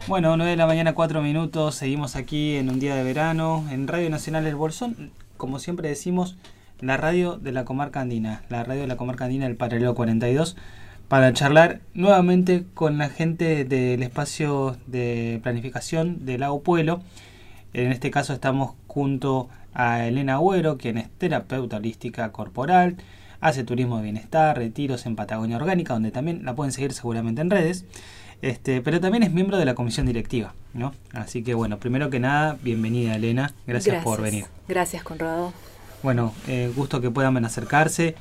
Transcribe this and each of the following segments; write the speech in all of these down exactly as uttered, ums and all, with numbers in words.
Bueno, nueve de la mañana, cuatro minutos, seguimos aquí en un día de verano, en Radio Nacional El Bolsón, como siempre decimos, la radio de la comarca andina, la radio de la comarca andina del Paralelo cuarenta y dos, para charlar nuevamente con la gente del espacio de planificación del Lago Puelo. En este caso estamos junto a Elena Agüero, quien es terapeuta holística corporal, hace turismo de bienestar, retiros en Patagonia Orgánica, donde también la pueden seguir seguramente en redes. Este, pero también es miembro de la comisión directiva, ¿no? Así que bueno, primero que nada, bienvenida Elena, gracias, gracias. por venir. Gracias, Conrado. Bueno, eh, gusto que puedan acercarse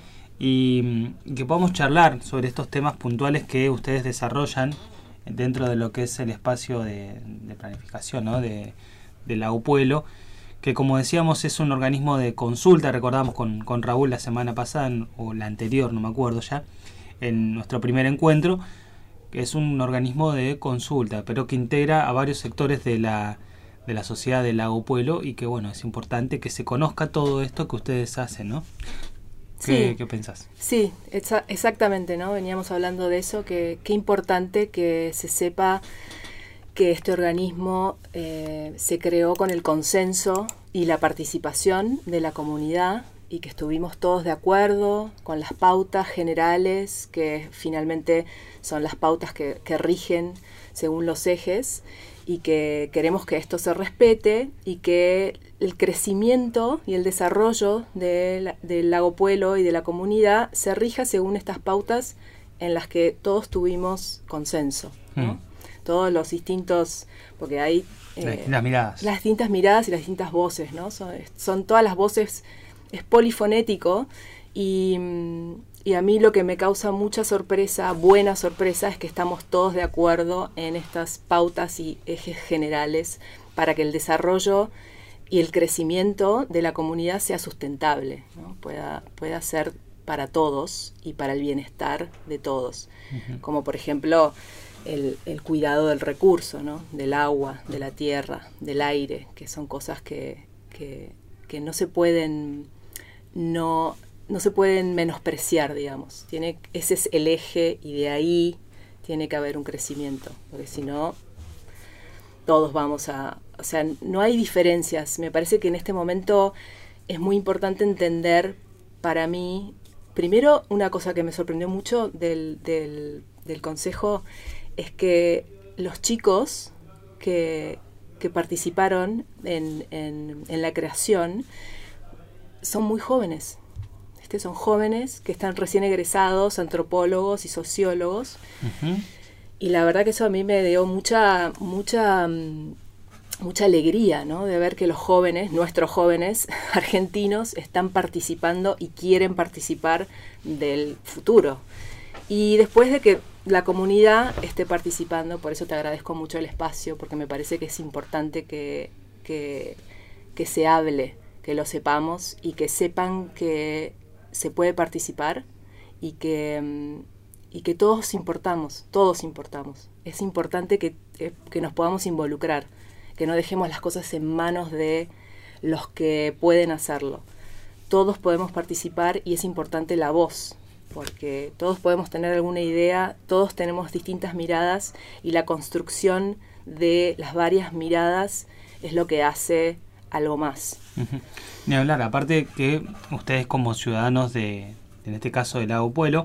y, y que podamos charlar sobre estos temas puntuales que ustedes desarrollan dentro de lo que es el espacio de, de planificación, ¿no? de, de Lago Puelo, que como decíamos es un organismo de consulta, recordamos con, con Raúl la semana pasada, o la anterior, no me acuerdo ya, en nuestro primer encuentro, que es un organismo de consulta, pero que integra a varios sectores de la, de la sociedad del Lago Puelo y que, bueno, es importante que se conozca todo esto que ustedes hacen, ¿no? ¿Qué, sí, ¿qué pensás? Sí, exa- exactamente, ¿no? Veníamos hablando de eso, que qué importante que se sepa que este organismo eh, se creó con el consenso y la participación de la comunidad y que estuvimos todos de acuerdo con las pautas generales, que finalmente son las pautas que, que rigen según los ejes, y que queremos que esto se respete y que el crecimiento y el desarrollo de la, del Lago Puelo y de la comunidad se rija según estas pautas en las que todos tuvimos consenso, ¿no? Mm. Todos los distintos, porque hay eh, las miradas. Las distintas miradas y las distintas voces, ¿no? Son, son todas las voces. Es polifonético y, y a mí lo que me causa mucha sorpresa, buena sorpresa, es que estamos todos de acuerdo en estas pautas y ejes generales para que el desarrollo y el crecimiento de la comunidad sea sustentable, ¿no? Pueda, pueda ser para todos y para el bienestar de todos. Uh-huh. Como por ejemplo el, el cuidado del recurso, ¿no? Del agua, de la tierra, del aire, que son cosas que, que, que no se pueden... No, no se pueden menospreciar, digamos. Tiene, ese es el eje y de ahí tiene que haber un crecimiento, porque si no, todos vamos a... O sea, no hay diferencias. Me parece que en este momento es muy importante entender, para mí, primero una cosa que me sorprendió mucho del, del, del consejo es que los chicos que, que participaron en, en, en la creación son muy jóvenes. Este, son jóvenes que están recién egresados, antropólogos y sociólogos. Uh-huh. Y la verdad que eso a mí me dio mucha, mucha, mucha alegría, ¿no? De ver que los jóvenes, nuestros jóvenes argentinos, están participando y quieren participar del futuro. Y después de que la comunidad esté participando, por eso te agradezco mucho el espacio, porque me parece que es importante que, que, que se hable, que lo sepamos y que sepan que se puede participar y que, y que todos importamos, todos importamos. Es importante que, que nos podamos involucrar, que no dejemos las cosas en manos de los que pueden hacerlo. Todos podemos participar y es importante la voz, porque todos podemos tener alguna idea, todos tenemos distintas miradas y la construcción de las varias miradas es lo que hace algo más. Uh-huh. Ni hablar, aparte que ustedes como ciudadanos de, en este caso del Lago Puelo,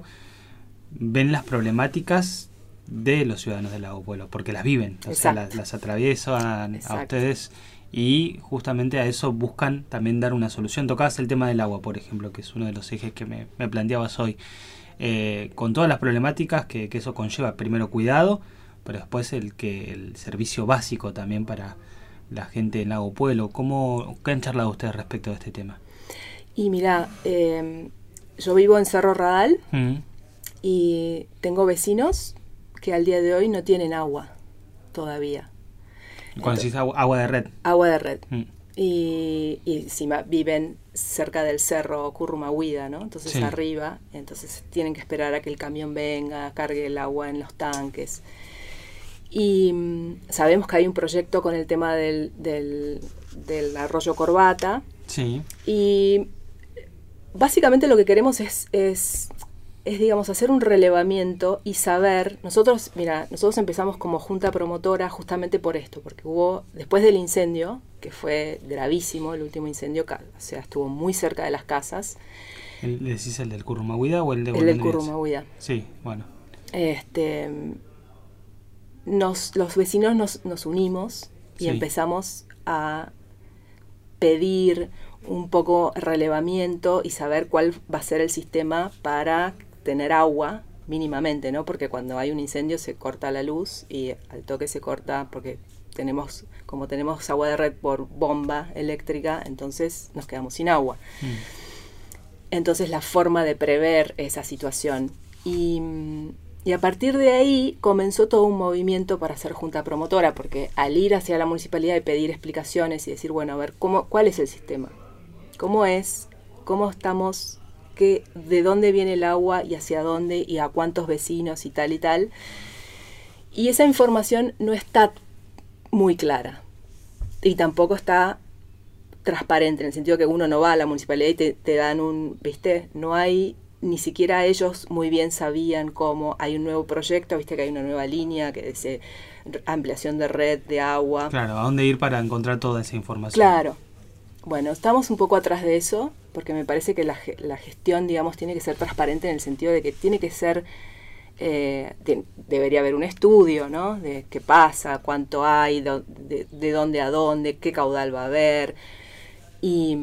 ven las problemáticas de los ciudadanos del Lago Puelo, porque las viven, o sea, las, las atraviesan Exacto. a ustedes y justamente a eso buscan también dar una solución. Tocabas el tema del agua, por ejemplo, que es uno de los ejes que me, me planteabas hoy, eh, con todas las problemáticas que, que eso conlleva, primero cuidado, pero después el que el servicio básico también para la gente del Lago Puelo. ¿Cómo, ¿Qué han charlado ustedes respecto de este tema? Y mira, eh, yo vivo en Cerro Radal mm. y tengo vecinos que al día de hoy no tienen agua todavía. Cuando decís agua, agua de red. Agua de red. Mm. Y, y encima viven cerca del cerro Currumahuida, ¿no? Entonces sí. arriba, entonces tienen que esperar a que el camión venga, cargue el agua en los tanques. Y um, sabemos que hay un proyecto con el tema del, del, del arroyo Corbata. Sí. Y básicamente lo que queremos es, es es, digamos, hacer un relevamiento y saber, nosotros, mira, nosotros empezamos como junta promotora justamente por esto, porque hubo, después del incendio, que fue gravísimo, el último incendio, o sea, estuvo muy cerca de las casas. ¿El, ¿Decís el del Currumahuida o el de El del Currumahuida. Sí, bueno. Este, nos, los vecinos nos, nos unimos y sí. empezamos a pedir un poco relevamiento y saber cuál va a ser el sistema para tener agua mínimamente, ¿no? Porque cuando hay un incendio se corta la luz y al toque se corta porque tenemos, como tenemos agua de red por bomba eléctrica, entonces nos quedamos sin agua. Mm. Entonces la forma de prever esa situación. Y, y a partir de ahí comenzó todo un movimiento para ser junta promotora, porque al ir hacia la municipalidad y pedir explicaciones y decir, bueno, a ver, ¿cómo, ¿cuál es el sistema? ¿Cómo es? ¿Cómo estamos? Qué, ¿De dónde viene el agua y hacia dónde y a cuántos vecinos y tal y tal? Y esa información no está muy clara y tampoco está transparente, en el sentido que uno no va a la municipalidad y te, te dan un, ¿viste? No hay, ni siquiera ellos muy bien sabían cómo hay un nuevo proyecto, ¿viste? Que hay una nueva línea que dice ampliación de red de agua. Claro, ¿a dónde ir para encontrar toda esa información? Claro. Bueno, estamos un poco atrás de eso, porque me parece que la, la gestión, digamos, tiene que ser transparente en el sentido de que tiene que ser, eh, de, debería haber un estudio, ¿no? De qué pasa, cuánto hay, de, de, de dónde a dónde, qué caudal va a haber. Y,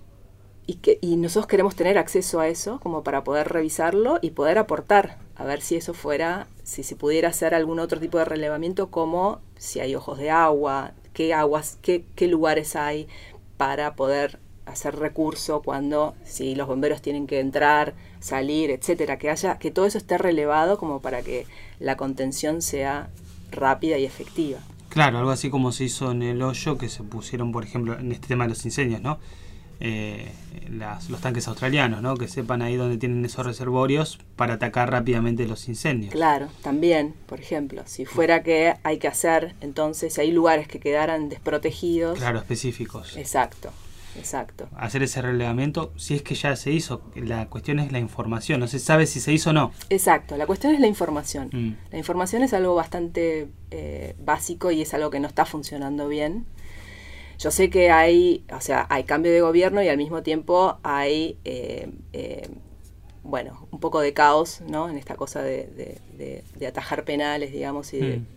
y, que, y nosotros queremos tener acceso a eso como para poder revisarlo y poder aportar, a ver si eso fuera, si se pudiera hacer algún otro tipo de relevamiento, como si hay ojos de agua, qué aguas, qué, qué lugares hay para poder hacer recurso cuando, si los bomberos tienen que entrar, salir, etcétera, que haya, que todo eso esté relevado como para que la contención sea rápida y efectiva. Claro, algo así como se hizo en el hoyo, que se pusieron, por ejemplo, en este tema de los incendios, ¿no? Eh, las, los tanques australianos, ¿no? Que sepan ahí dónde tienen esos reservorios para atacar rápidamente los incendios. Claro, también, por ejemplo, si fuera que hay que hacer, entonces, si hay lugares que quedaran desprotegidos. Claro, específicos. Exacto, exacto. Hacer ese relevamiento, si es que ya se hizo, la cuestión es la información, no se sabe si se hizo o no. Exacto, la cuestión es la información. Mm. La información es algo bastante eh, básico y es algo que no está funcionando bien. Yo sé que hay, o sea, hay cambio de gobierno y al mismo tiempo hay, eh, eh, bueno, un poco de caos, ¿no? En esta cosa de, de, de, de atajar penales, digamos, y de, mm.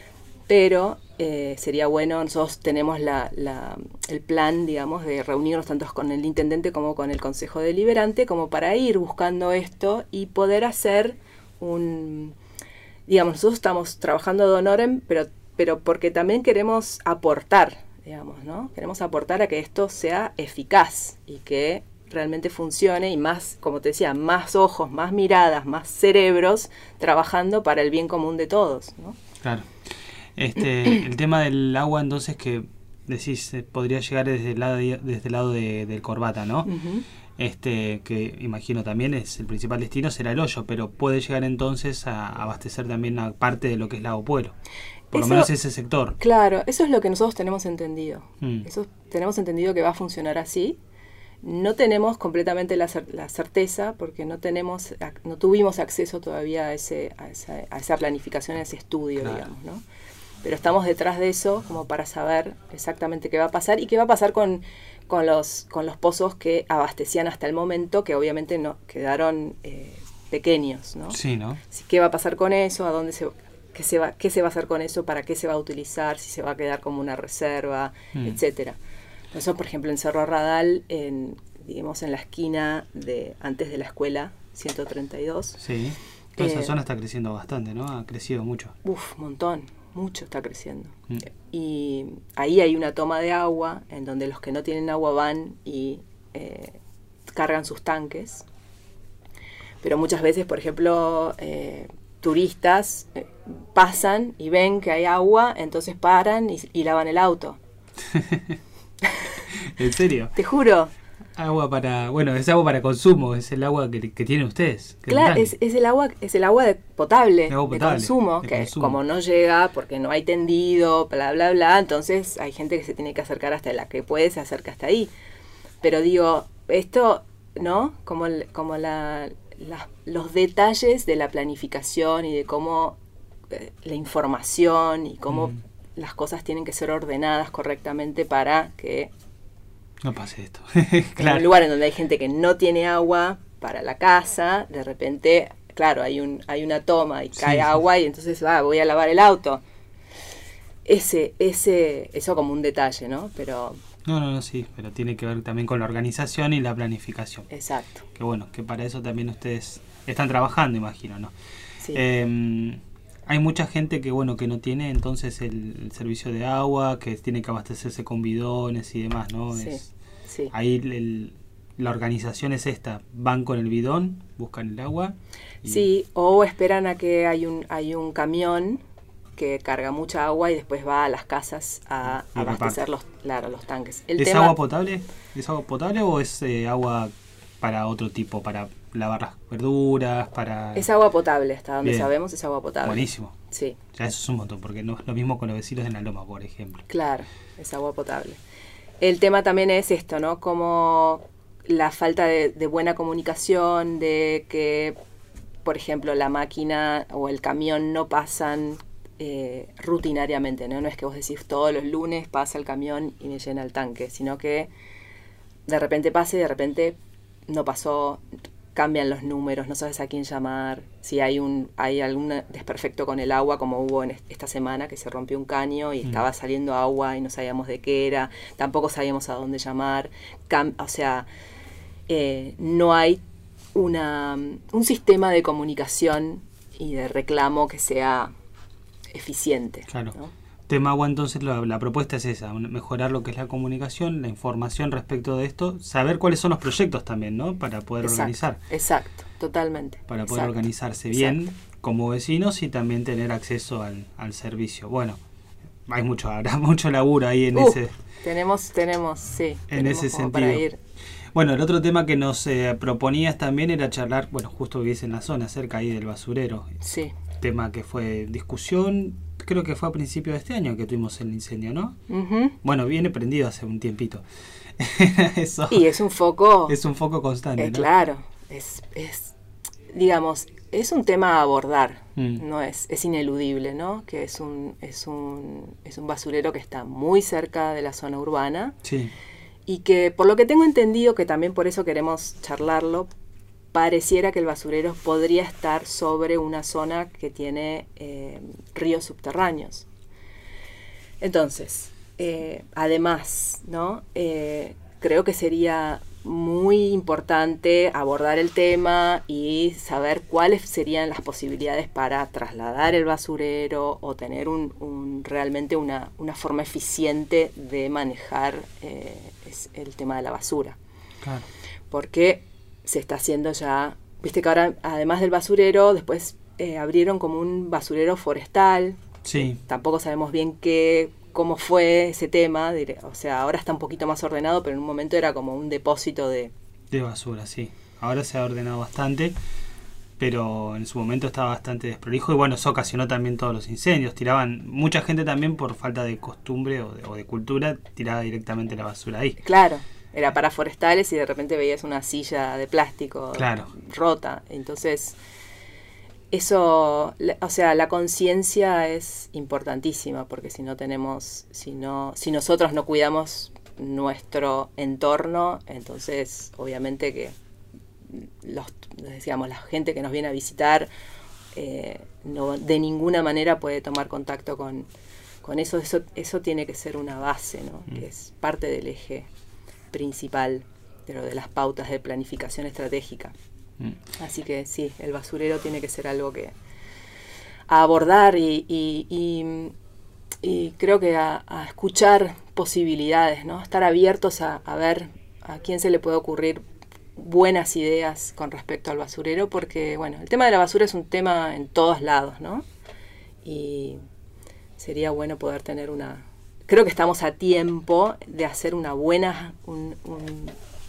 pero eh, sería bueno, nosotros tenemos la, la, el plan, digamos, de reunirnos tanto con el intendente como con el Consejo Deliberante, como para ir buscando esto y poder hacer un, digamos, nosotros estamos trabajando de honorem, pero, pero porque también queremos aportar, digamos, ¿no? Queremos aportar a que esto sea eficaz y que realmente funcione y más, como te decía, más ojos, más miradas, más cerebros trabajando para el bien común de todos, ¿no? Claro. Este, el tema del agua, entonces, que decís, eh, podría llegar desde el lado de, desde el lado de, del Corbata, ¿no? Uh-huh. Este, que imagino también es el principal destino, será el hoyo, pero puede llegar entonces a abastecer también a parte de lo que es Lago Puelo. Por eso, lo menos ese sector. Claro, eso es lo que nosotros tenemos entendido. Mm. Eso tenemos entendido que va a funcionar así. No tenemos completamente la, cer- la certeza porque no tenemos, no tuvimos acceso todavía a ese, a esa, a esa planificación, a ese estudio, claro. digamos, ¿no? Pero estamos detrás de eso como para saber exactamente qué va a pasar y qué va a pasar con, con los, con los pozos que abastecían hasta el momento, que obviamente no quedaron eh, pequeños, ¿no? Sí, ¿no? ¿Qué va a pasar con eso? ¿A dónde se ¿Qué se, va, ¿Qué se va a hacer con eso? ¿Para qué se va a utilizar? ¿Si se va a quedar como una reserva? Mm. Etcétera. Nosotros, por ejemplo, en Cerro Radal, en, digamos, en la esquina de antes de la escuela ciento treinta y dos. Sí. Toda eh, esa zona está creciendo bastante, ¿no? Ha crecido mucho. Uf, un montón. Mucho está creciendo. Mm. Y ahí hay una toma de agua en donde los que no tienen agua van y eh, cargan sus tanques. Pero muchas veces, por ejemplo, eh, turistas eh, pasan y ven que hay agua, entonces paran y, y lavan el auto. ¿En serio? Te juro. Agua para, bueno, es agua para consumo, es el agua que, que tienen ustedes. Que claro, es, es el agua, es el agua de potable, el agua potable de consumo, de que consumo. Como no llega porque no hay tendido, bla bla bla, entonces hay gente que se tiene que acercar hasta la que puede, se acerca hasta ahí. Pero digo, esto, ¿no? Como el, como la la, los detalles de la planificación y de cómo eh, la información y cómo mm. las cosas tienen que ser ordenadas correctamente para que no pase esto. Claro. En un lugar en donde hay gente que no tiene agua para la casa, de repente, claro, hay un hay una toma y cae sí, agua sí. y entonces ah, voy a lavar el auto. Ese, ese, eso como un detalle, ¿no? Pero no, no, no, sí, pero tiene que ver también con la organización y la planificación. Exacto. Que bueno, que para eso también ustedes están trabajando, imagino, ¿no? Sí. Eh, hay mucha gente que, bueno, que no tiene entonces el, el servicio de agua, que tiene que abastecerse con bidones y demás, ¿no? Sí, es, sí. Ahí el, la organización es esta, van con el bidón, buscan el agua. Y sí, o esperan a que hay un, hay un camión que carga mucha agua y después va a las casas a y abastecer los, claro, los tanques. El ¿Es tema, agua potable? ¿Es agua potable o es eh, agua para otro tipo, para lavar las verduras, para...? Es agua potable, hasta donde Bien. sabemos es agua potable. Buenísimo. Sí. Ya eso es un montón, porque no es lo mismo con los vecinos en la Loma, por ejemplo. Claro, es agua potable. El tema también es esto, ¿no? Como la falta de, de buena comunicación, de que, por ejemplo, la máquina o el camión no pasan eh, rutinariamente, ¿no? No es que vos decís todos los lunes pasa el camión y me llena el tanque, sino que de repente pasa y de repente no pasó, cambian los números, no sabes a quién llamar, si hay un hay algún desperfecto con el agua, como hubo en esta semana, que se rompió un caño y mm. estaba saliendo agua y no sabíamos de qué era, tampoco sabíamos a dónde llamar, Cam- o sea, eh, no hay una un sistema de comunicación y de reclamo que sea eficiente. Claro. ¿No? Tema agua, entonces la, la propuesta es esa, mejorar lo que es la comunicación, la información respecto de esto, saber cuáles son los proyectos también, ¿no? Para poder exacto, organizar. Exacto, totalmente. Para poder exacto, organizarse bien exacto. como vecinos y también tener acceso al, al servicio. Bueno, hay mucho, habrá mucho laburo ahí en uh, ese... Tenemos, tenemos, sí. En tenemos ese sentido. Para ir. Bueno, el otro tema que nos eh, proponías también era charlar, bueno, justo vivís en la zona, cerca ahí del basurero. Sí. Tema que fue discusión, creo que fue a principios de este año que tuvimos el incendio, ¿no? Uh-huh. Bueno, viene prendido hace un tiempito. Eso, y es un foco... Es un foco constante, eh, ¿no? Claro, es, es, digamos, es un tema a abordar, mm. no es, es ineludible, ¿no? Que es un, es un, es un basurero que está muy cerca de la zona urbana. Sí. Y que, por lo que tengo entendido, que también por eso queremos charlarlo, pareciera que el basurero podría estar sobre una zona que tiene eh, ríos subterráneos. Entonces, eh, además, ¿no? Eh, creo que sería muy importante abordar el tema y saber cuáles serían las posibilidades para trasladar el basurero o tener un, un, realmente una, una forma eficiente de manejar eh, es el tema de la basura. Claro. Porque se está haciendo ya, viste que ahora además del basurero, después eh, abrieron como un basurero forestal. Sí. Tampoco sabemos bien qué, cómo fue ese tema, o sea, ahora está un poquito más ordenado, pero en un momento era como un depósito de... De basura, sí. Ahora se ha ordenado bastante, pero en su momento estaba bastante desprolijo y bueno, eso ocasionó también todos los incendios. Tiraban, mucha gente también por falta de costumbre o de, o de cultura, tiraba directamente la basura ahí. Claro. Era para forestales y de repente veías una silla de plástico claro. rota. Entonces, eso, o sea, la conciencia es importantísima porque si no tenemos, si no, si nosotros no cuidamos nuestro entorno, entonces obviamente que los, decíamos, la gente que nos viene a visitar eh, no, de ninguna manera puede tomar contacto con, con eso. Eso, eso tiene que ser una base, ¿no? Mm. Que es parte del eje principal de lo de las pautas de planificación estratégica. Mm. Así que sí, el basurero tiene que ser algo que a abordar y, y, y, y creo que a, a escuchar posibilidades, ¿no? Estar abiertos a, a ver a quién se le puede ocurrir buenas ideas con respecto al basurero, porque bueno, el tema de la basura es un tema en todos lados, ¿no? Y sería bueno poder tener una... Creo que estamos a tiempo de hacer una buena... Un, un...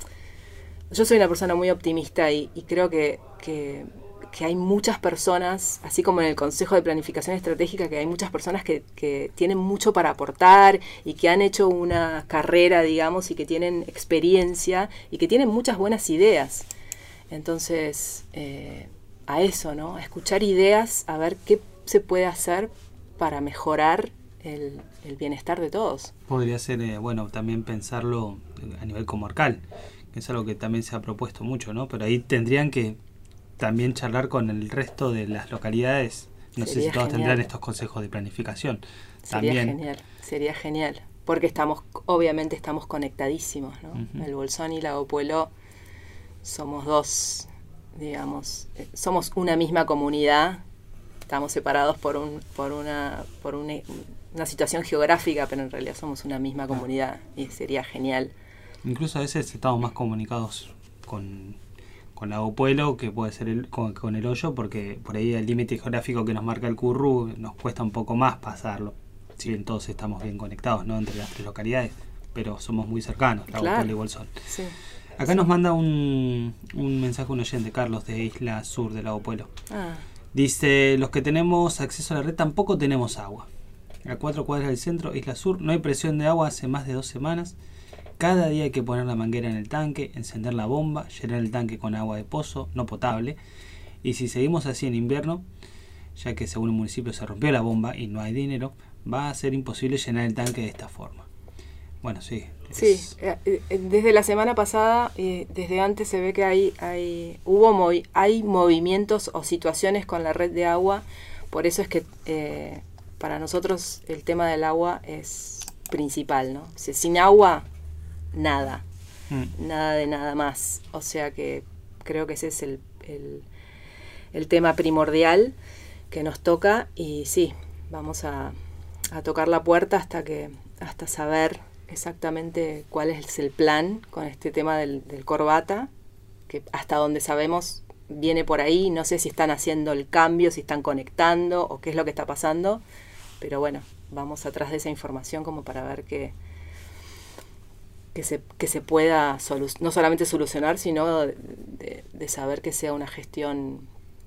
Yo soy una persona muy optimista y, y creo que, que, que hay muchas personas, así como en el Consejo de Planificación Estratégica, que hay muchas personas que, que tienen mucho para aportar y que han hecho una carrera, digamos, y que tienen experiencia y que tienen muchas buenas ideas. Entonces, eh, a eso, ¿no? A escuchar ideas, a ver qué se puede hacer para mejorar el, el bienestar de todos. Podría ser, eh, bueno, también pensarlo a nivel comarcal, que es algo que también se ha propuesto mucho, ¿no? Pero ahí tendrían que también charlar con el resto de las localidades. No Sería sé si todos genial. tendrán estos consejos de planificación. Sería También. genial, sería genial. Porque estamos, obviamente estamos conectadísimos, ¿no? Uh-huh. El Bolsón y Lago Puelo somos dos, digamos, eh, somos una misma comunidad. Estamos separados por un, por una, por una, una situación geográfica, pero en realidad somos una misma comunidad y sería genial. Incluso a veces estamos más comunicados con, con Lago Puelo que puede ser el, con, con el Hoyo, porque por ahí el límite geográfico que nos marca el Currú nos cuesta un poco más pasarlo. Si bien todos estamos bien conectados, ¿no?, entre las tres localidades, pero somos muy cercanos, Lago Claro. Puelo y Bolsón. Sí. Acá sí. nos manda un, un mensaje un oyente, Carlos, de Isla Sur de Lago Puelo. Ah, Dice, los que tenemos acceso a la red tampoco tenemos agua. A cuatro cuadras del centro, Isla Sur, no hay presión de agua hace más de dos semanas. Cada día hay que poner la manguera en el tanque, encender la bomba, llenar el tanque con agua de pozo, no potable. Y si seguimos así en invierno, ya que según el municipio se rompió la bomba y no hay dinero, va a ser imposible llenar el tanque de esta forma. Bueno, sí. sí, Es... eh, eh, desde la semana pasada, eh, desde antes se ve que hay, hay, hubo movi- hay movimientos o situaciones con la red de agua, por eso es que eh, para nosotros el tema del agua es principal, ¿no? O sea, sin agua, nada, mm. nada de nada más, o sea que creo que ese es el, el, el tema primordial que nos toca y sí, vamos a, a tocar la puerta hasta que hasta saber exactamente cuál es el plan con este tema del, del Corbata, que hasta donde sabemos viene por ahí, no sé si están haciendo el cambio, si están conectando o qué es lo que está pasando, pero bueno, vamos atrás de esa información como para ver que, que, se, que se pueda solu- no solamente solucionar, sino de, de, de saber que sea una gestión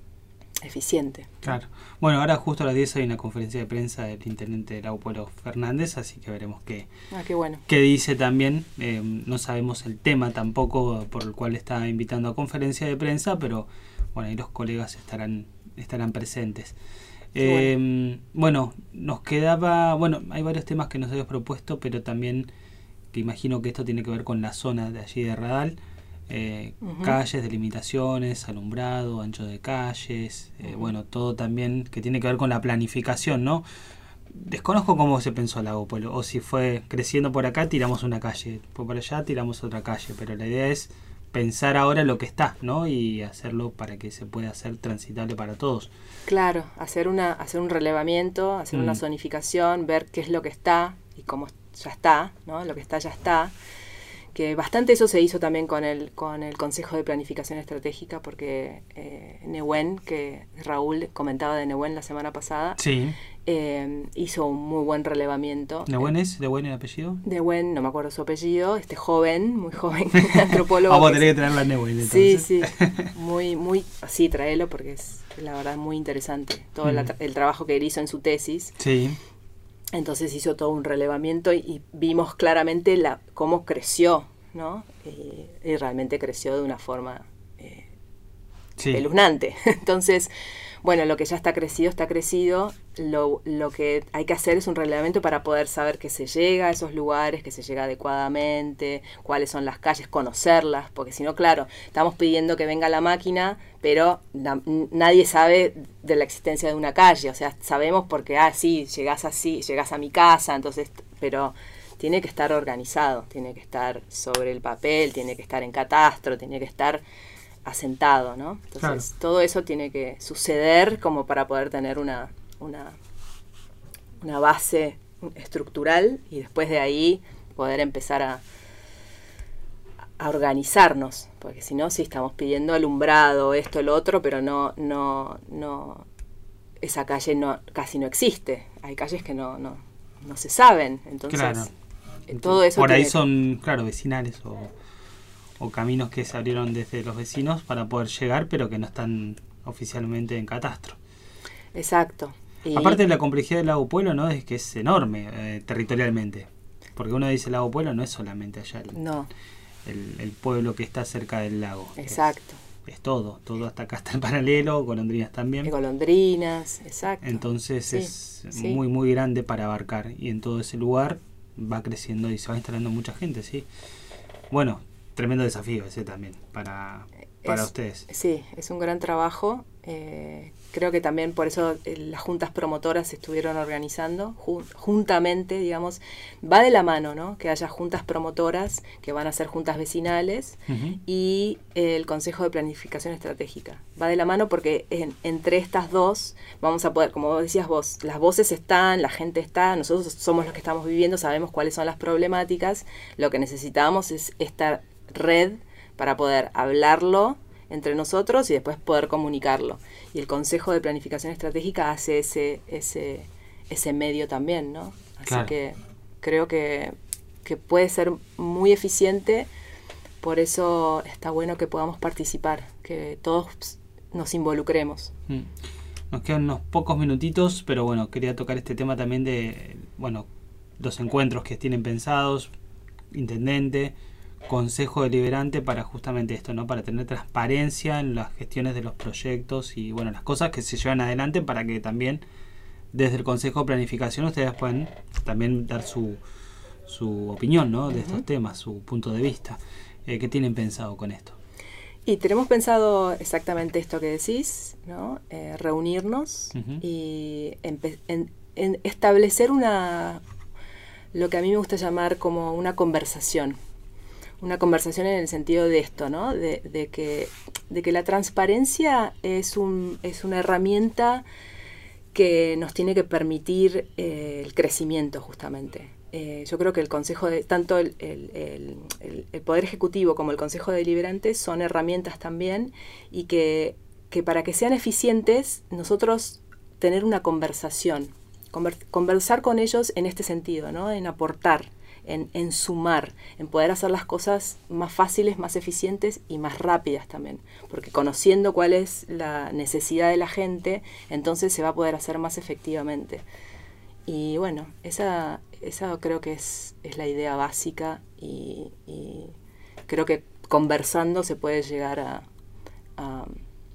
eficiente. Claro. Bueno, ahora justo a las diez hay una conferencia de prensa del intendente de Lago Puelo, Fernández, así que veremos qué, ah, qué, bueno. qué dice también. Eh, no sabemos el tema tampoco por el cual está invitando a conferencia de prensa, pero bueno, ahí los colegas estarán, estarán presentes. Eh, bueno. bueno, nos quedaba, bueno, hay varios temas que nos habías propuesto, pero también que imagino que esto tiene que ver con la zona de allí de Radal. Eh, uh-huh. Calles, delimitaciones, alumbrado, ancho de calles, eh, uh-huh. bueno, todo también que tiene que ver con la planificación, ¿no? Desconozco cómo se pensó Lago Puelo, o si fue creciendo por acá, tiramos una calle, por allá tiramos otra calle, pero la idea es pensar ahora lo que está, ¿no? Y hacerlo para que se pueda hacer transitable para todos. Claro, hacer una hacer un relevamiento, hacer mm. una zonificación, ver qué es lo que está y cómo ya está, ¿no? Lo que está ya está. Que bastante eso se hizo también con el con el Consejo de Planificación Estratégica, porque eh, Nehuen, que Raúl comentaba de Nehuen la semana pasada, sí. eh, hizo un muy buen relevamiento. ¿Nehuen es? ¿Nehuen el apellido? Nehuen, no me acuerdo su apellido, este joven, muy joven, antropólogo. Vamos a tener que traerlo a Nehuen Sí, entonces. sí, muy, muy, sí, traelo porque es la verdad muy interesante, todo mm. la, el trabajo que él hizo en su tesis. Sí. Entonces hizo todo un relevamiento y, y vimos claramente la, cómo creció, ¿no? Y, y realmente creció de una forma eh, sí. espeluznante. Entonces, bueno, lo que ya está crecido, está crecido. Lo, lo que hay que hacer es un relevamiento para poder saber que se llega a esos lugares, que se llega adecuadamente, cuáles son las calles, conocerlas, porque si no, claro, estamos pidiendo que venga la máquina, pero la, nadie sabe de la existencia de una calle. O sea, sabemos porque, ah, sí, llegás así, llegás a mi casa, entonces, pero tiene que estar organizado, tiene que estar sobre el papel, tiene que estar en catastro, tiene que estar asentado, ¿no? Entonces, claro. todo eso tiene que suceder como para poder tener una, una, una base estructural y después de ahí poder empezar a, a organizarnos, porque si no, sí estamos pidiendo alumbrado, esto, lo otro, pero no, no, no, esa calle no, casi no existe. Hay calles que no, no, no se saben, entonces claro. todo eso por ahí tiene... son, claro, vecinales o, o caminos que se abrieron desde los vecinos para poder llegar, pero que no están oficialmente en catastro. Exacto. Y... aparte de la complejidad del Lago Puelo, ¿no? Es que es enorme eh, territorialmente, porque uno dice Lago Puelo, no es solamente allá el, no. el, el pueblo que está cerca del lago. Exacto. es todo, todo hasta acá está en paralelo, golondrinas también. Y golondrinas, exacto. Entonces sí, es sí. muy, muy grande para abarcar, y en todo ese lugar va creciendo y se va instalando mucha gente, ¿sí? Bueno, tremendo desafío ese también para, para es, ustedes. Sí, es un gran trabajo. Eh, creo que también por eso eh, las juntas promotoras se estuvieron organizando jun- juntamente, digamos, va de la mano, ¿no? Que haya juntas promotoras que van a ser juntas vecinales uh-huh. y eh, el Consejo de Planificación Estratégica. Va de la mano porque en, entre estas dos vamos a poder, como decías vos, las voces están, la gente está, nosotros somos los que estamos viviendo, sabemos cuáles son las problemáticas, lo que necesitamos es esta red para poder hablarlo entre nosotros y después poder comunicarlo. Y el Consejo de Planificación Estratégica hace ese ese ese medio también, ¿no? Así claro. que creo que, que puede ser muy eficiente, por eso está bueno que podamos participar, que todos nos involucremos. Mm. Nos quedan unos pocos minutitos, pero bueno, quería tocar este tema también de, bueno, los encuentros que tienen pensados, intendente, consejo deliberante, para justamente esto, ¿no? Para tener transparencia en las gestiones de los proyectos y bueno, las cosas que se llevan adelante, para que también desde el Consejo de Planificación ustedes puedan también dar su, su opinión, ¿no? De uh-huh. estos temas, su punto de vista. Eh, ¿Qué tienen pensado con esto? Y tenemos pensado exactamente esto que decís, ¿no? Eh, reunirnos uh-huh. y empe- en, en establecer una, lo que a mí me gusta llamar como una conversación. Una conversación en el sentido de esto, ¿no? De, de, que, de que la transparencia es, un, es una herramienta que nos tiene que permitir eh, el crecimiento, justamente. Eh, yo creo que el Consejo, de, tanto el, el, el, el, el Poder Ejecutivo como el Consejo Deliberante son herramientas también, y que, que para que sean eficientes, nosotros tener una conversación, conver, conversar con ellos en este sentido, ¿no? En aportar. En, en sumar, en poder hacer las cosas más fáciles, más eficientes y más rápidas también, porque conociendo cuál es la necesidad de la gente, entonces se va a poder hacer más efectivamente. Y bueno, esa, esa creo que es, es la idea básica, y, y creo que conversando se puede llegar a, a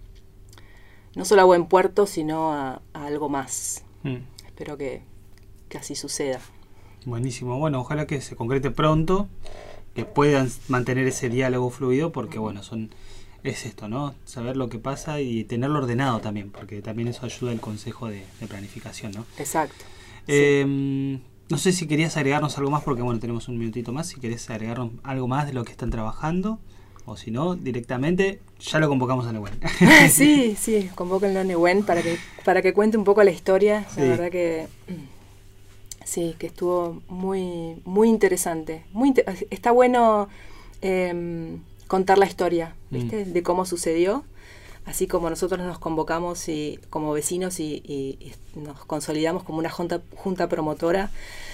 no solo a buen puerto, sino a, a algo más. Mm. Espero que, que así suceda. Buenísimo, bueno, ojalá que se concrete pronto, que puedan mantener ese diálogo fluido, porque bueno, son es esto, ¿no? Saber lo que pasa y tenerlo ordenado también, porque también eso ayuda al Consejo de, de Planificación, ¿no? Exacto. Eh, sí. No sé si querías agregarnos algo más, porque bueno, tenemos un minutito más, si querés agregarnos algo más de lo que están trabajando, o si no, directamente ya lo convocamos a Nehuen. Sí, sí, convóquenlo a Nehuen para que, para que cuente un poco la historia, sí. La verdad que... Sí, que estuvo muy muy interesante. Muy inter- está bueno eh, contar la historia, ¿viste? Mm. De cómo sucedió. Así como nosotros nos convocamos y como vecinos y, y, y nos consolidamos como una junta, junta promotora,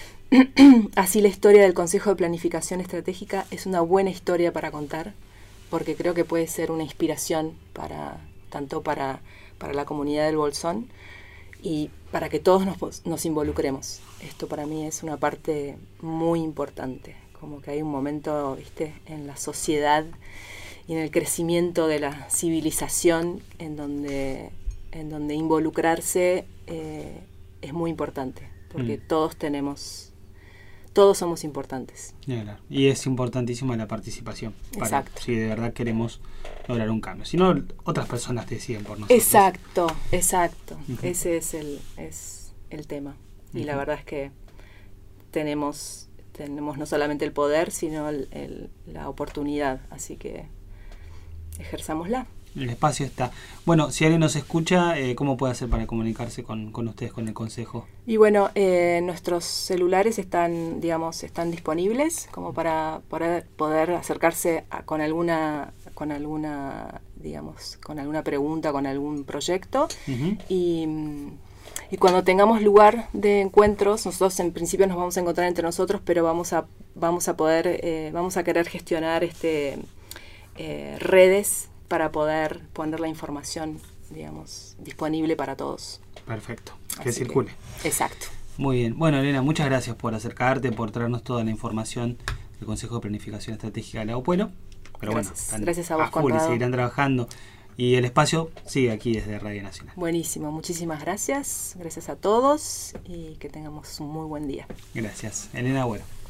así la historia del Consejo de Planificación Estratégica es una buena historia para contar, porque creo que puede ser una inspiración para tanto para, para la comunidad del Bolsón y para que todos nos, nos involucremos. Esto para mí es una parte muy importante, como que hay un momento, ¿viste?, en la sociedad y en el crecimiento de la civilización en donde, en donde involucrarse eh, es muy importante, porque mm. todos tenemos, todos somos importantes. Claro. Y es importantísima la participación, para, exacto. si de verdad queremos lograr un cambio. Si no, otras personas deciden por nosotros. Exacto, exacto. Uh-huh. Ese es el, es el tema. Y uh-huh. la verdad es que tenemos, tenemos no solamente el poder, sino el, el, la oportunidad. Así que ejerzámosla. El espacio está. Bueno, si alguien nos escucha, eh, ¿cómo puede hacer para comunicarse con, con ustedes, con el Consejo? Y bueno, eh, nuestros celulares están, digamos, están disponibles como para poder, poder acercarse a, con alguna, con alguna, digamos, con alguna pregunta, con algún proyecto. Uh-huh. Y, y cuando tengamos lugar de encuentros, nosotros en principio nos vamos a encontrar entre nosotros, pero vamos a, vamos a poder, eh, vamos a querer gestionar este eh, redes para poder poner la información, digamos, disponible para todos. Perfecto, que Así circule. Que, exacto. Muy bien. Bueno, Elena, muchas gracias por acercarte, por traernos toda la información del Consejo de Planificación Estratégica de Lago Puelo. Pero gracias, bueno, gracias a vos, a full y Conrado. seguirán trabajando. Y el espacio sigue aquí desde Radio Nacional. Buenísimo, muchísimas gracias. Gracias a todos y que tengamos un muy buen día. Gracias. Elena Agüero.